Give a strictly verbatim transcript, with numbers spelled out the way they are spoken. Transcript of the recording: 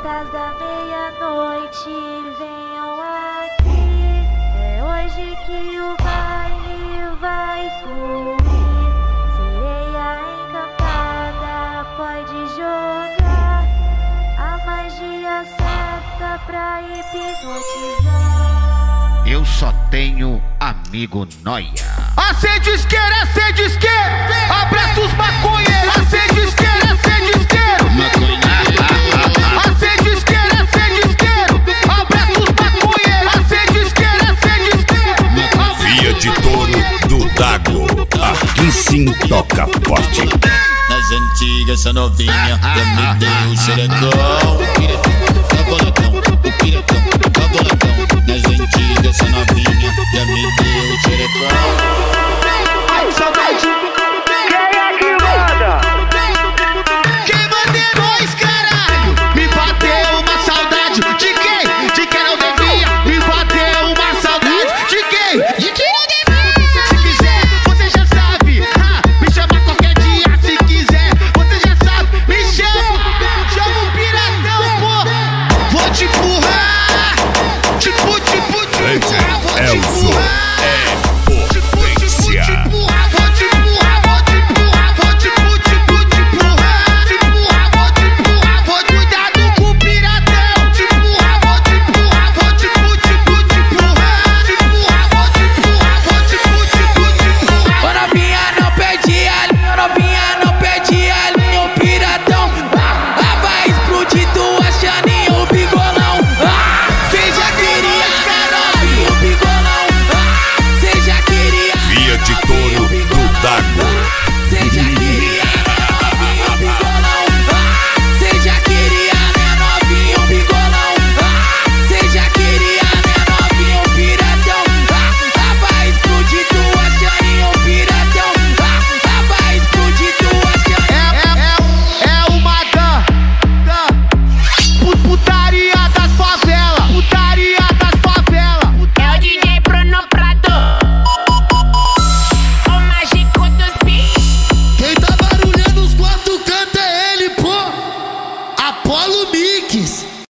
portas da meia-noite, venham aqui. É hoje que o baile vai fluir. Sereia encantada, pode jogar a magia certa pra hipnotizar. Eu só tenho amigo nóia. Acende isqueira, acende isqueira, abraça os maconheiros. Acende isqueira, acende isqueira, acende isqueira, acende isqueira, abraça os maconheiros. Acende isqueira, acende isqueira. Via de Touro do Dago, aqui sim toca forte. Nas antigas essa novinha já me deu o xerecão. Cabolacão, o pirecão, cabolacão. Nas antigas essa novinha já me deu o xerecão. Ai, saudade.